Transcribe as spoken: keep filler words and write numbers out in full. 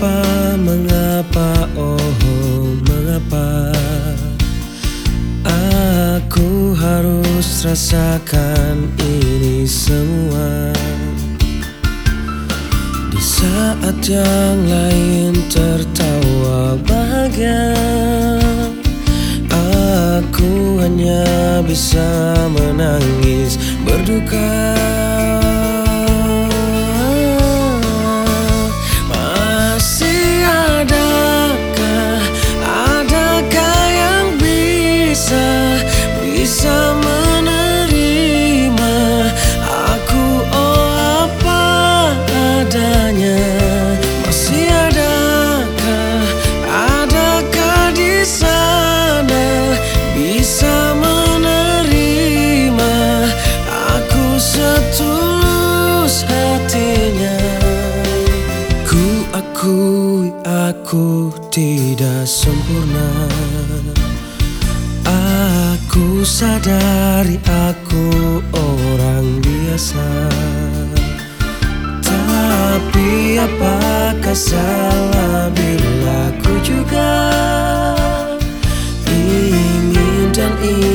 Mengapa, mengapa, oh mengapa aku harus rasakan ini semua, di saat yang lain tertawa bahagia. Aku hanya bisa menangis berduka. Masih adakah, adakah yang bisa, bisa menerima aku, oh apa adanya. Masih adakah, adakah di sana bisa menerima aku setulus hatinya. Ku akui aku tidak sempurna, aku sadari aku orang biasa. Tapi apakah salah bila ku juga ingin dan ingin